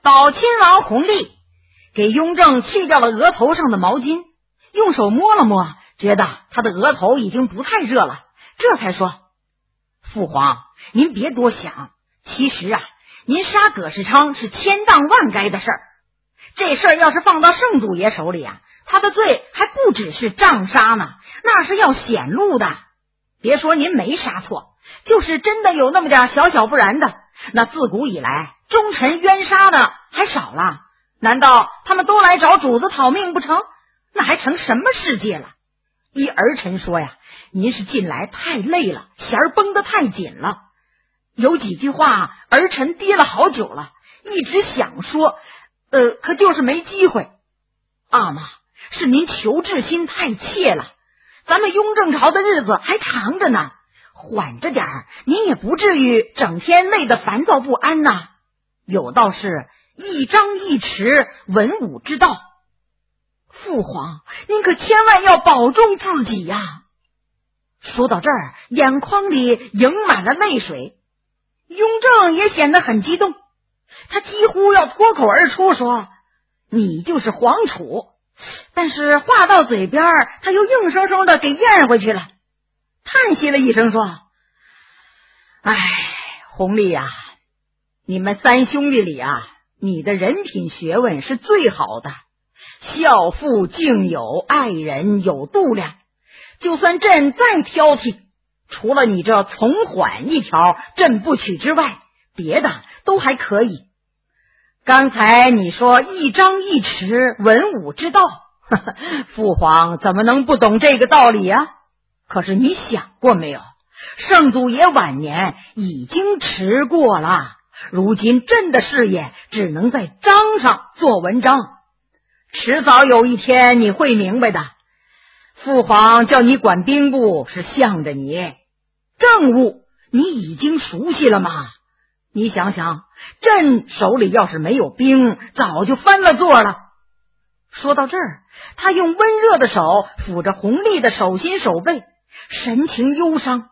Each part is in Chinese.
宝亲王弘历给雍正去掉了额头上的毛巾，用手摸了摸，觉得他的额头已经不太热了，这才说：父皇，您别多想，其实您杀葛世昌是千当万该的事儿，这事儿要是放到圣祖爷手里他的罪还不只是杖杀呢，那是要显露的。别说您没杀错，就是真的有那么点小小不然的，那自古以来忠臣冤杀的还少了，难道他们都来找主子讨命不成？那还成什么世界了？依儿臣说您是近来太累了，弦儿绷得太紧了，有几句话儿臣憋了好久了，一直想说，可就是没机会。阿妈，是您求治心太切了，咱们雍正朝的日子还长着呢，缓着点儿，您也不至于整天累得烦躁不安呐。有道是一张一弛，文武之道。父皇，您可千万要保重自己呀。说到这儿，眼眶里盈满了泪水。雍正也显得很激动，他几乎要脱口而出说：你就是皇储。但是话到嘴边，他又硬生生的给咽回去了，叹息了一声说：哎，弘历你们三兄弟里你的人品学问是最好的，孝父敬友，爱人有度量，就算朕再挑剔，除了你这从缓一条朕不取之外，别的都还可以。刚才你说一张一弛，文武之道，父皇怎么能不懂这个道理可是你想过没有，圣祖爷晚年已经迟过了，如今朕的事业只能在章上做文章，迟早有一天你会明白的。父皇叫你管兵部是向着你，政务你已经熟悉了吗？你想想，朕手里要是没有兵，早就翻了座了。说到这儿，他用温热的手抚着弘历的手心手背，神情忧伤。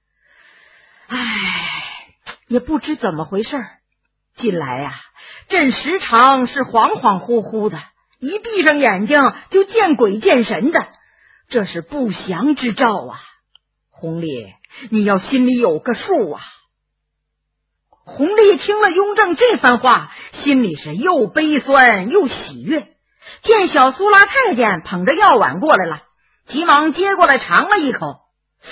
也不知怎么回事，近来朕时常是恍恍惚惚的，一闭上眼睛就见鬼见神的，这是不祥之兆弘历，你要心里有个数弘历听了雍正这番话，心里是又悲酸又喜悦，见小苏拉太监捧着药碗过来了，急忙接过来尝了一口。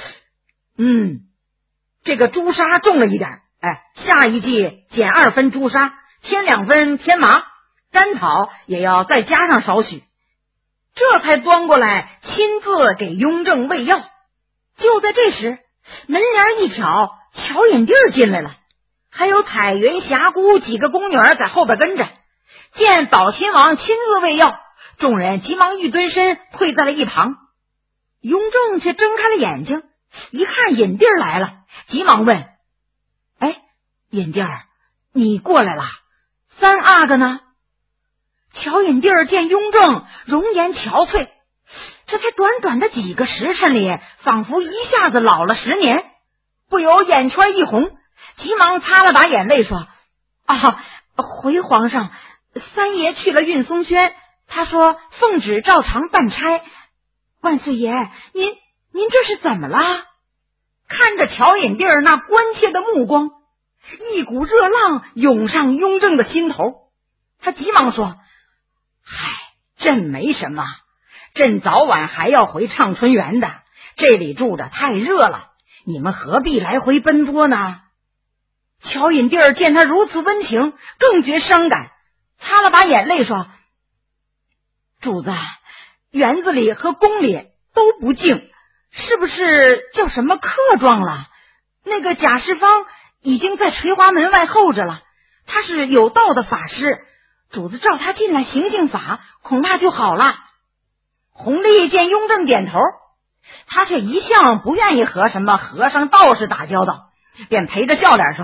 这个朱砂重了一点，下一剂减2分朱砂，添2分天麻，甘草也要再加上少许。这才端过来亲自给雍正喂药。就在这时，门帘一挑，乔引娣进来了，还有彩云、霞姑几个宫女在后边跟着。见宝亲王亲自喂药，众人急忙一蹲身退在了一旁。雍正却睁开了眼睛，一看引娣来了，急忙问：引娣，你过来了，三阿哥呢？乔引娣见雍正容颜憔悴，这才短短的几个时辰里，仿佛一下子老了10年，不由眼圈一红，急忙擦了把眼泪说：回皇上，三爷去了运松轩，他说奉旨照常办差。万岁爷，您这是怎么了？看着乔引娣那关切的目光，一股热浪涌上雍正的心头，他急忙说：朕没什么，朕早晚还要回畅春园的，这里住着太热了，你们何必来回奔波呢？乔引娣见他如此温情，更觉伤感，擦了把眼泪说：主子，园子里和宫里都不静，是不是叫什么客状了？那个贾世芳已经在垂花门外候着了，他是有道的法师，主子召他进来行行法，恐怕就好了。弘历见雍正点头，他却一向不愿意和什么和尚道士打交道，便陪着笑脸说：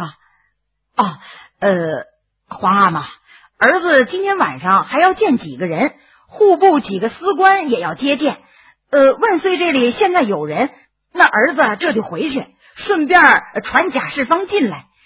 皇阿玛，儿子今天晚上还要见几个人，户部几个司官也要接见，万岁这里现在有人，那儿子这就回去，顺便传贾世芳进来，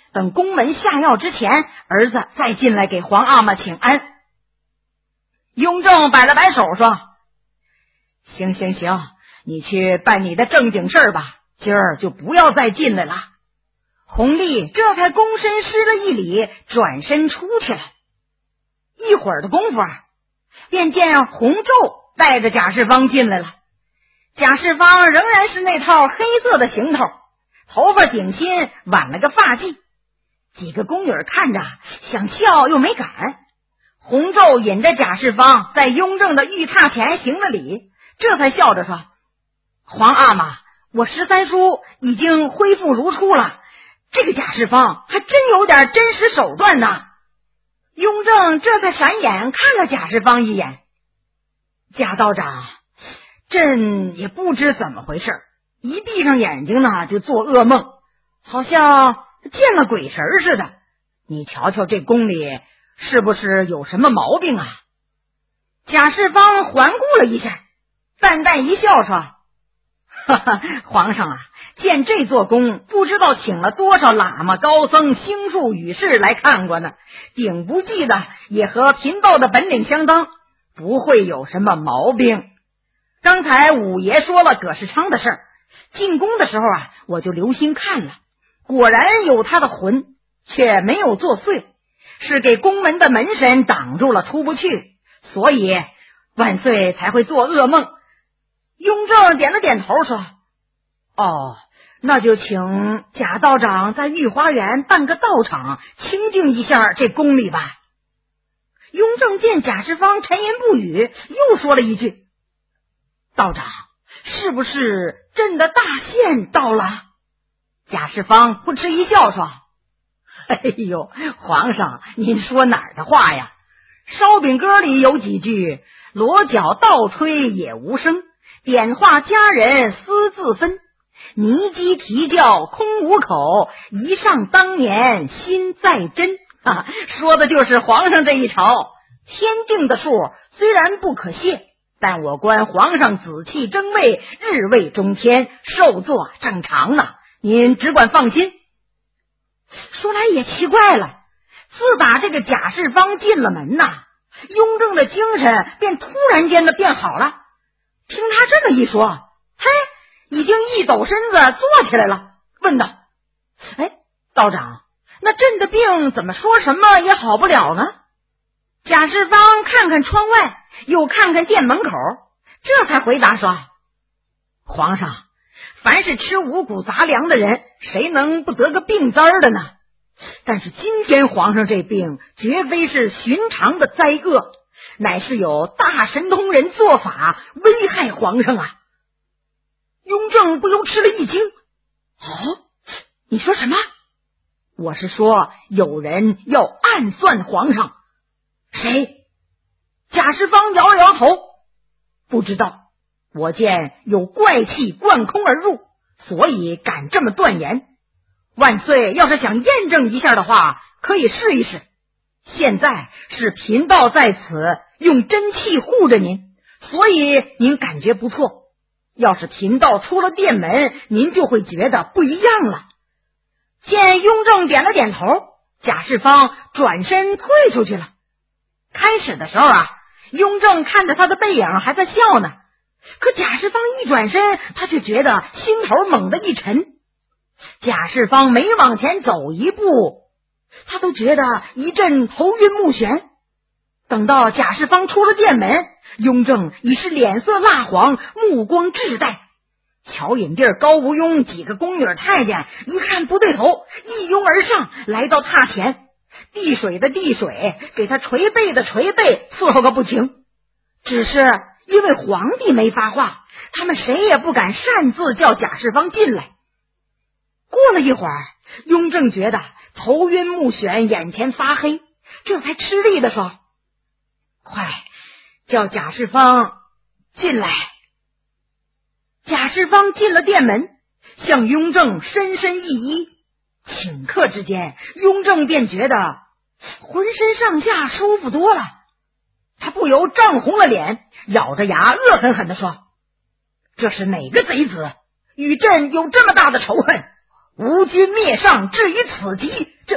等宫门下药之前，儿子再进来给皇阿玛请安。雍正摆了摆手说：行，你去办你的正经事吧，今儿就不要再进来了。弘历这才躬身施了一礼，转身出去了。一会儿的功夫便见洪昼带着贾世芳进来了。贾世芳仍然是那套黑色的行头，头发顶新，挽了个发髻。几个宫女看着想笑又没敢。洪昼引着贾世芳在雍正的御榻前行了礼，这才笑着说：皇阿玛，我13叔已经恢复如初了，这个贾世芳还真有点真实手段呢。雍正这才闪眼看了贾世芳一眼。贾道长，朕也不知怎么回事，一闭上眼睛呢就做噩梦，好像见了鬼神似的。你瞧瞧这宫里是不是有什么毛病啊？贾世芳环顾了一下，淡淡一笑说：哈哈，皇上啊，见这座宫不知道请了多少喇嘛高僧星术语士来看过呢，顶不济的也和贫道的本领相当，不会有什么毛病。刚才五爷说了葛世昌的事儿，进宫的时候我就留心看了，果然有他的魂，却没有作祟，是给宫门的门神挡住了出不去，所以万岁才会做噩梦。雍正点了点头说：那就请贾道长在御花园办个道场，清净一下这宫里吧。雍正见贾世芳沉吟不语，又说了一句：道长，是不是朕的大限到了？贾世芳扑哧一笑说：哎呦，皇上您说哪儿的话呀？烧饼歌里有几句：锣角倒吹也无声，点化佳人私自分，泥鸡啼叫空无口，一上当年心在真。说的就是皇上这一朝。天定的数虽然不可泄，但我观皇上紫气争位，日位中天，寿座正常呢，您只管放心。说来也奇怪了，自打这个贾世芳进了门雍正的精神便突然间的变好了。听他这么一说，已经一抖身子坐起来了，问道：道长，那朕的病怎么说什么也好不了呢？贾世芳看看窗外，又看看殿门口，这才回答说：皇上，凡是吃五谷杂粮的人，谁能不得个病灾的呢？但是今天皇上这病绝非是寻常的灾厄，乃是有大神通人做法危害皇上啊。雍正不由吃了一惊：你说什么？我是说有人要暗算皇上。谁？贾世芳摇了摇头：不知道，我见有怪气贯空而入，所以敢这么断言。万岁要是想验证一下的话，可以试一试。现在是贫道在此用真气护着您，所以您感觉不错。要是贫道出了殿门，您就会觉得不一样了。见雍正点了点头，贾世芳转身退出去了。开始的时候雍正看着他的背影还在笑呢，可贾世芳一转身，他却觉得心头猛地一沉。贾世芳每往前走一步，他都觉得一阵头晕目眩。等到贾世芳出了殿门，雍正已是脸色蜡黄，目光滞怠。乔引娣、高无庸几个宫女太监一看不对头，一拥而上，来到榻前，递水的递水，给他捶背的捶背，伺候个不停。只是因为皇帝没发话，他们谁也不敢擅自叫贾世芳进来。过了一会儿，雍正觉得头晕目眩，眼前发黑，这才吃力地说：快叫贾世芳进来。贾世芳进了殿门，向雍正深深一揖，顷刻之间，雍正便觉得浑身上下舒服多了。他不由涨红了脸，咬着牙恶狠狠地说：这是哪个贼子与朕有这么大的仇恨？无君灭上至于此极，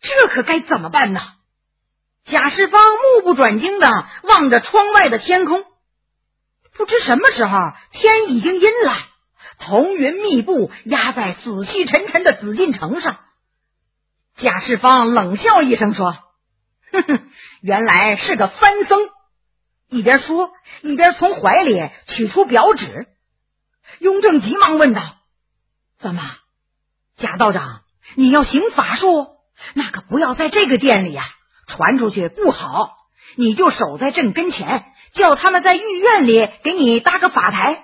这可该怎么办呢？贾世芳目不转睛地望着窗外的天空，不知什么时候天已经阴了，彤云密布，压在死气沉沉的紫禁城上。贾世芳冷笑一声说：哼哼，原来是个番僧。一边说一边从怀里取出表纸。雍正急忙问道：怎么，贾道长，你要行法术？那可不要在这个店里传出去不好，你就守在朕跟前，叫他们在御院里给你搭个法台。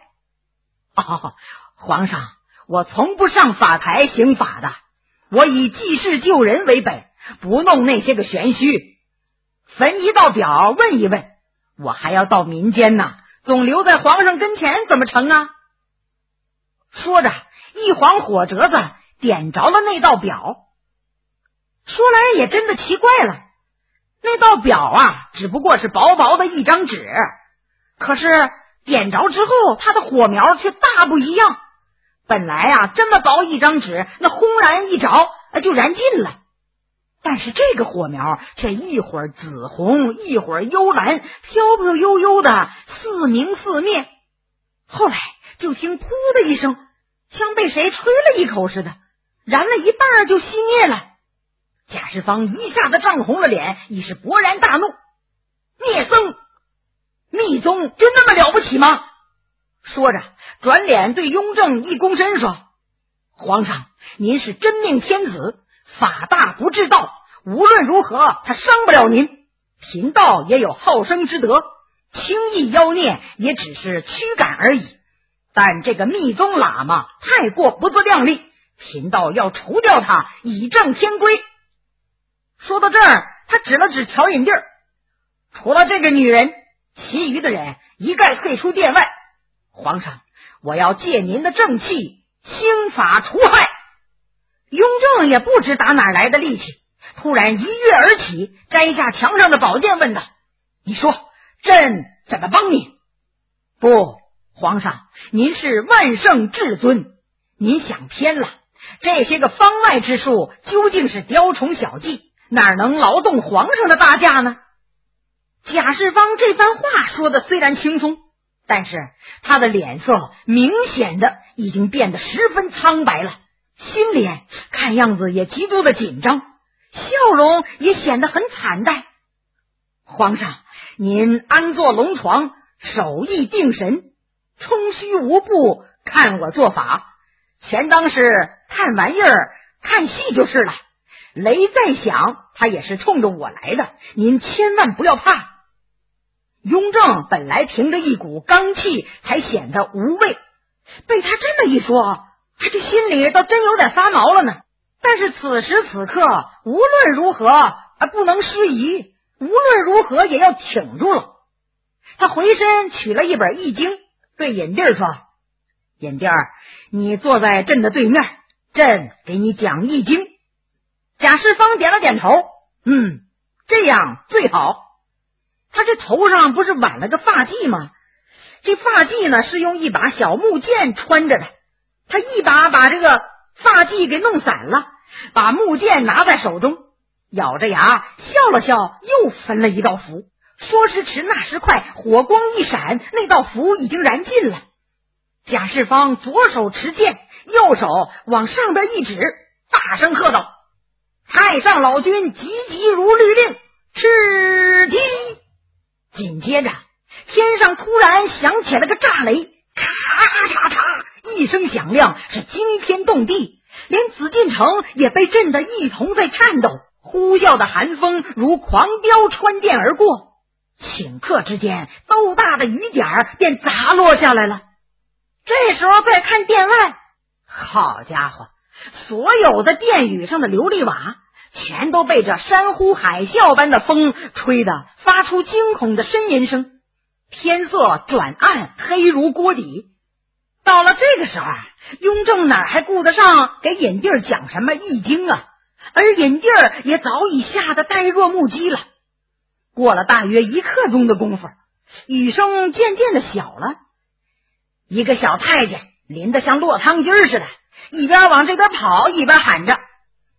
皇上，我从不上法台行法的，我以济世救人为本，不弄那些个玄虚。焚一道表问一问，我还要到民间呢，总留在皇上跟前怎么成啊？说着，一晃火折子点着了那道表。说来也真的奇怪了，那道表只不过是薄薄的一张纸，可是点着之后，它的火苗却大不一样。本来这么薄一张纸，那轰然一着就燃尽了，但是这个火苗却一会儿紫红，一会儿幽蓝，飘飘悠悠的似明似灭。后来就听噗的一声，像被谁吹了一口似的，燃了一半就熄灭了。贾世芳一下子涨红了脸，已是勃然大怒：灭僧，密宗就那么了不起吗？说着转脸对雍正一躬身说：皇上，您是真命天子，法大不至道，无论如何他伤不了您。贫道也有好生之德，轻易妖孽也只是驱赶而已，但这个密宗喇嘛太过不自量力，贫道要除掉他，以正天规。说到这儿，他指了指乔引娣，除了这个女人，其余的人一概退出殿外。皇上，我要借您的正气，兴法除害。雍正也不知打哪来的力气，突然一跃而起，摘下墙上的宝剑问道：你说朕怎么帮你？不，皇上，您是万圣至尊，您想偏了，这些个方外之术究竟是雕虫小技，哪能劳动皇上的大驾呢？贾世芳这番话说的虽然轻松，但是他的脸色明显的已经变得十分苍白了，心里看样子也极度的紧张，笑容也显得很惨淡。皇上，您安坐龙床，手艺定神，冲虚无步，看我做法，全当是看玩意儿看戏就是了。雷再响，他也是冲着我来的，您千万不要怕。雍正本来凭着一股刚气才显得无畏，被他这么一说，他这心里倒真有点发毛了呢。但是此时此刻无论如何不能失仪，无论如何也要挺住了。他回身取了一本易经，对引娣说：引娣，你坐在朕的对面，朕给你讲易经。贾世芳点了点头，这样最好。他这头上不是挽了个发髻吗？这发髻呢是用一把小木剑穿着的，他一把把这个发髻给弄散了，把木剑拿在手中，咬着牙笑了笑，又分了一道符。说时迟那时快，火光一闪，那道符已经燃尽了。贾世芳左手持剑，右手往上边一指，大声喝道：太上老君急急如律令，吃踢！紧接着天上突然响起了个炸雷，咔嚓嚓一声响亮，是惊天动地，连紫禁城也被震得一同在颤抖，呼啸的寒风如狂飙穿殿而过，顷刻之间豆大的雨点便砸落下来了。这时候再看殿外，好家伙，所有的殿宇上的琉璃瓦全都被这山呼海啸般的风吹得发出惊恐的呻吟声，天色转暗，黑如锅底。到了这个时候，雍正哪还顾得上给引娣讲什么易经啊？而引娣也早已吓得呆若木鸡了。过了大约1刻钟的功夫，雨声渐渐的小了，一个小太监淋得像落汤鸡似的，一边往这边跑，一边喊着：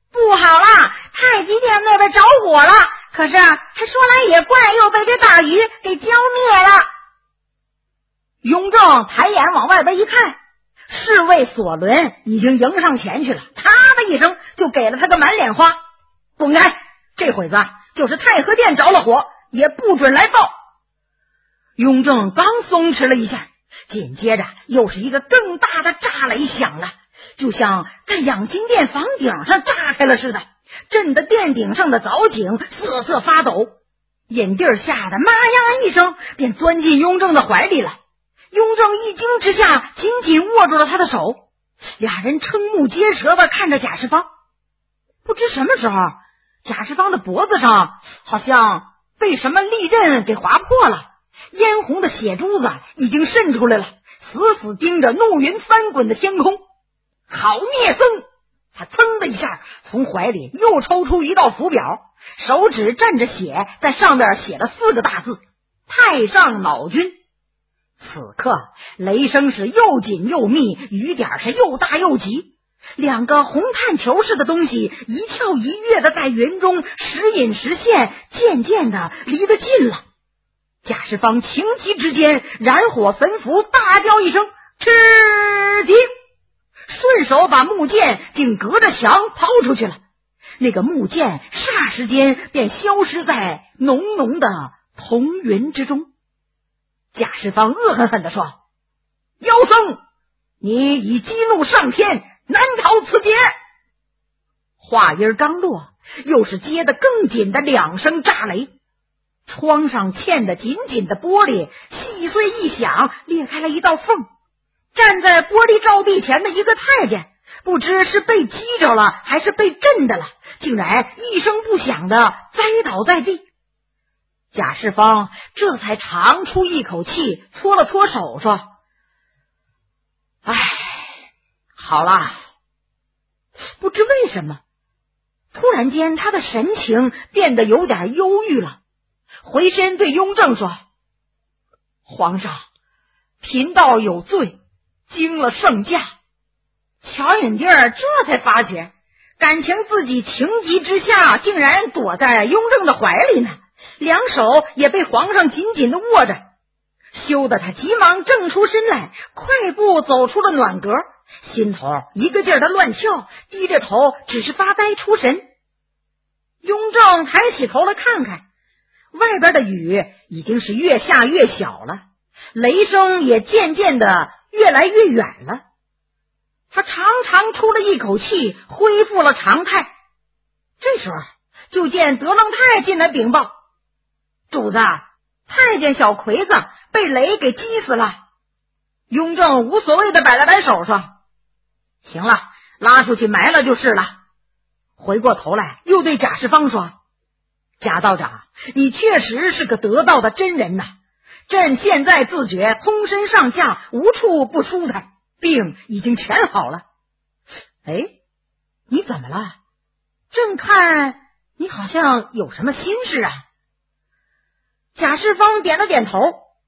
不好了，太极殿那边着火了，可是还说来也怪，又被这大雨给浇灭了。雍正抬眼往外边一看，侍卫索伦已经迎上前去了，啪的一声就给了他个满脸花。滚开，这会子就是太和殿着了火，也不准来报。雍正刚松弛了一下，紧接着又是一个更大的炸雷响了，就像在养心殿房顶上炸开了似的，震得殿顶上的藻井瑟瑟发抖。尹弟吓得妈呀一声，便钻进雍正的怀里了。雍正一惊之下，紧紧握住了他的手，俩人瞠目结舌地看着贾世芳。不知什么时候，贾世芳的脖子上好像被什么利刃给划破了，嫣红的血珠子已经渗出来了，死死盯着怒云翻滚的天空。好聂僧！他噌的一下从怀里又抽出一道符表，手指蘸着血，在上面写了4个大字：太上老君。此刻雷声是又紧又密，雨点是又大又急，两个红炭球似的东西一跳一跃的在云中时隐时现，渐渐的离得近了。贾世芳情急之间燃火焚符，大叫一声吃敌，顺手把木剑竟隔着墙抛出去了。那个木剑霎时间便消失在浓浓的彤云之中。贾世芳恶狠狠地说：妖僧，你已激怒上天，难逃此劫。话音刚落，又是接得更紧的2声炸雷，窗上嵌得紧紧的玻璃细碎一响，裂开了一道缝。站在玻璃照壁前的一个太监，不知是被击着了还是被震的了，竟然一声不响的栽倒在地。贾世芳这才长出一口气，搓了搓手说：哎，好啦。不知为什么，突然间他的神情变得有点忧郁了，回身对雍正说：皇上，贫道有罪，惊了圣驾。乔允弟这才发觉，感情自己情急之下竟然躲在雍正的怀里呢，两手也被皇上紧紧的握着，羞得他急忙挣出身来，快步走出了暖阁，心头一个劲儿的乱跳，低着头只是发呆出神。雍正抬起头来看看，外边的雨已经是越下越小了，雷声也渐渐的越来越远了。他长长出了一口气，恢复了常态。这时候就见德楞泰进来禀报：主子，太监小魁子被雷给击死了。雍正无所谓的摆了摆手说：行了，拉出去埋了就是了。回过头来又对贾世芳说：贾道长，你确实是个得道的真人呐，朕现在自觉通身上下无处不舒坦，病已经全好了。哎，你怎么了？朕看你好像有什么心事啊。贾世芳点了点头，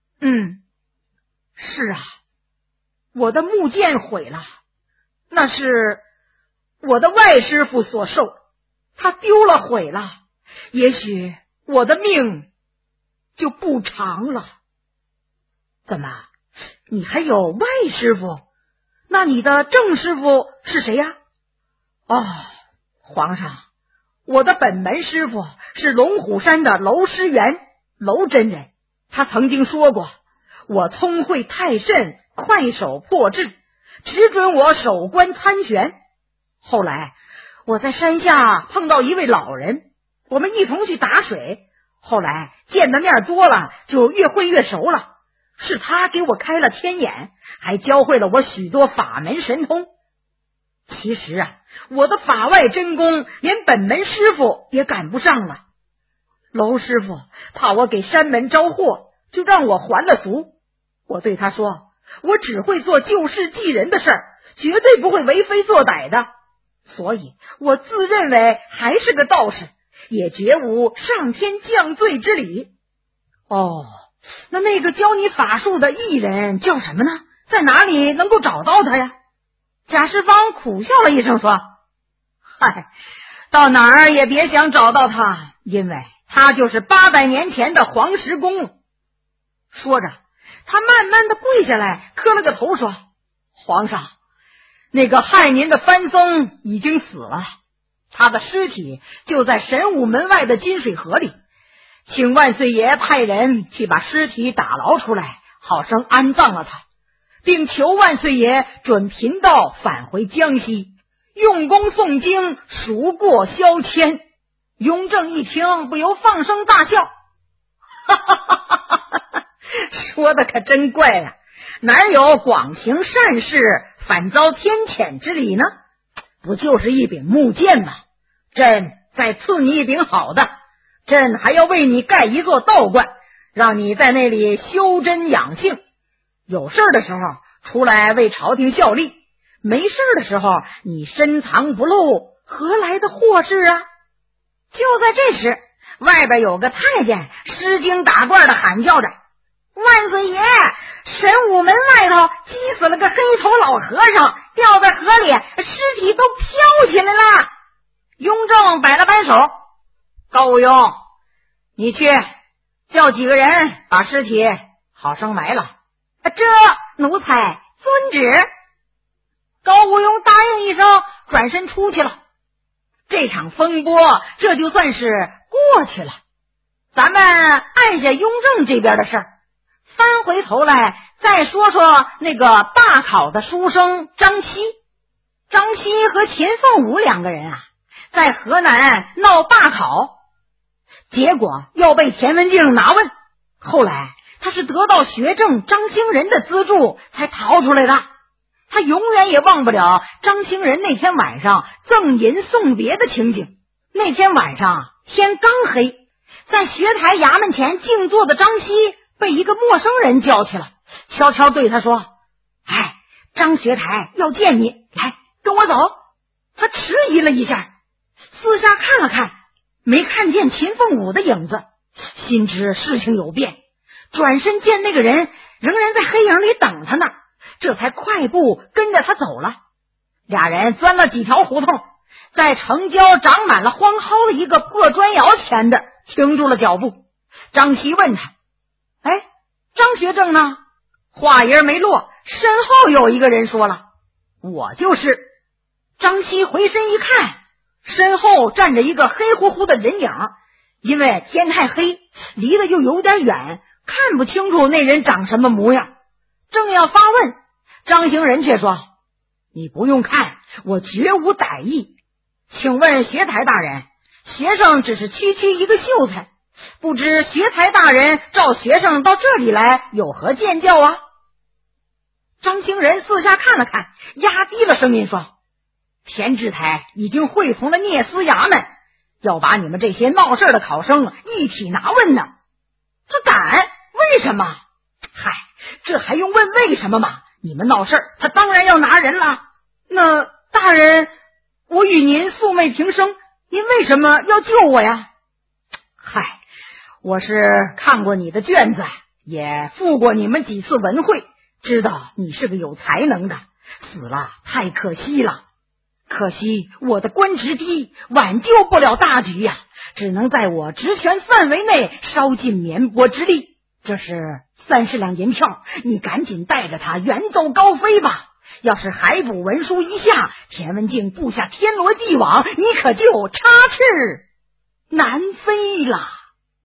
是啊，我的木剑毁了，那是我的外师傅所受，他丢了毁了，也许我的命就不长了。怎么，你还有外师傅？那你的正师傅是谁呀？皇上，我的本门师傅是龙虎山的娄师元，娄真人。他曾经说过，我聪慧太甚，快手破智，只准我守关参玄。后来我在山下碰到一位老人，我们一同去打水，后来见的面多了，就越会越熟了。是他给我开了天眼，还教会了我许多法门神通。其实啊，我的法外真功连本门师傅也赶不上了。娄师傅怕我给山门招祸，就让我还了俗。我对他说，我只会做救世济人的事儿，绝对不会为非作歹的。所以我自认为还是个道士，也绝无上天降罪之理。那个教你法术的艺人叫什么呢？在哪里能够找到他呀？贾世芳苦笑了一声说：嗨， 到哪儿也别想找到他，因为他就是800年前的黄石公。说着，他慢慢的跪下来，磕了个头，说：皇上，那个害您的番僧已经死了，他的尸体就在神武门外的金水河里，请万岁爷派人去把尸体打捞出来，好生安葬了他，并求万岁爷准贫道返回江西，用功诵经，赎过消迁。雍正一听，不由放声大笑，哈哈哈哈哈！说的可真怪呀，哪有广行善事反遭天谴之理呢？不就是一柄木剑吗？朕再赐你一柄好的，朕还要为你盖一座道观，让你在那里修真养性，有事的时候出来为朝廷效力，没事的时候你深藏不露，何来的祸事啊？就在这时，外边有个太监失惊打怪的喊叫着：万岁爷，神武门外头击死了个黑头老和尚，掉在河里，尸体都飘起来了。雍正摆了摆手：高无庸，你去叫几个人把尸体好生埋了。这奴才遵旨。高无庸答应一声，转身出去了。这场风波这就算是过去了。咱们按下雍正这边的事儿，翻回头来再说说那个罢考的书生张熙。张熙和秦凤舞2个人在河南闹罢考，结果要被田文镜拿问。后来他是得到学政张兴仁的资助才逃出来的。他永远也忘不了张兴仁那天晚上赠银送别的情景。那天晚上天刚黑，在学台衙门前静坐的张熙被一个陌生人叫去了，悄悄对他说：张学台要见你，来跟我走。他迟疑了一下，四下看了看，没看见秦凤舞的影子，心知事情有变，转身见那个人仍然在黑影里等他呢，这才快步跟着他走了。俩人钻了几条胡同，在城郊长满了荒蒿的一个破砖窑前的停住了脚步。张熙问他：张学正呢？话音没落，身后有一个人说了：我就是。张熙回身一看，身后站着一个黑乎乎的人影，因为天太黑，离得又有点远，看不清楚那人长什么模样。正要发问，张行仁却说：你不用看，我绝无歹意。请问学台大人，学生只是区区一个秀才，不知学台大人召学生到这里来有何见教啊？张行仁四下看了看，压低了声音说：田志台已经会同了聂司衙门，要把你们这些闹事的考生一起拿问呢。他敢？为什么？这还用问为什么吗？你们闹事，他当然要拿人了。那大人，我与您素昧平生，您为什么要救我呀？我是看过你的卷子，也赴过你们几次文会，知道你是个有才能的，死了太可惜了。可惜我的官职低，挽救不了大局呀，只能在我职权范围内稍尽绵薄之力。这是30两银票，你赶紧带着他远走高飞吧。要是海捕文书一下，田文镜布下天罗地网，你可就插翅难飞了。